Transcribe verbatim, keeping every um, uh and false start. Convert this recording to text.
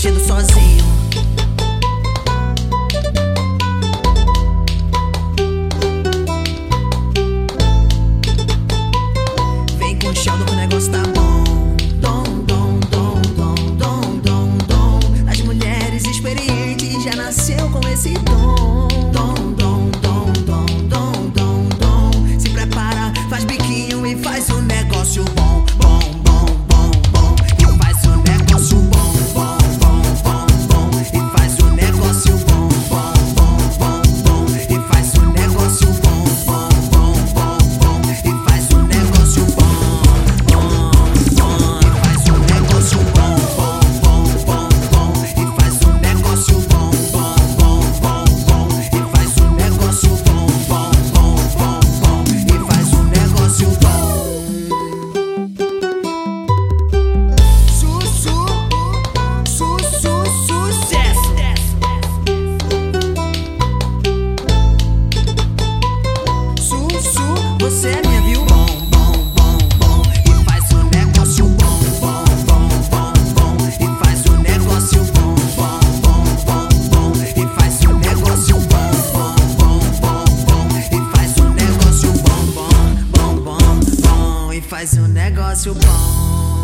mexendo sozinho. Vem com o chão do negócio tá bom. Dom, dom, dom, dom, dom, dom, dom. As mulheres experientes já nasceu com esse dom. Dom, dom, dom, dom, dom, dom, dom. Se prepara, faz biquinho e faz um negócio bom. Bom, bom, bom, bom. E faz um negócio bom. Bom, bom, bom, bom. E faz um negócio bom. Bom, bom, bom, bom. E faz um negócio bom. Bom, bom, bom, bom. E faz um negócio bom. Você é minha, viu? Bom, bom, bom, bom. E faz um negócio bom. Bom, bom, bom, bom. E faz um negócio bom. Bom, bom, bom, bom. E faz um negócio bom. Bom, bom, bom, bom. E faz um negócio bom. Bom, bom, bom, bom. E faz um negócio bom.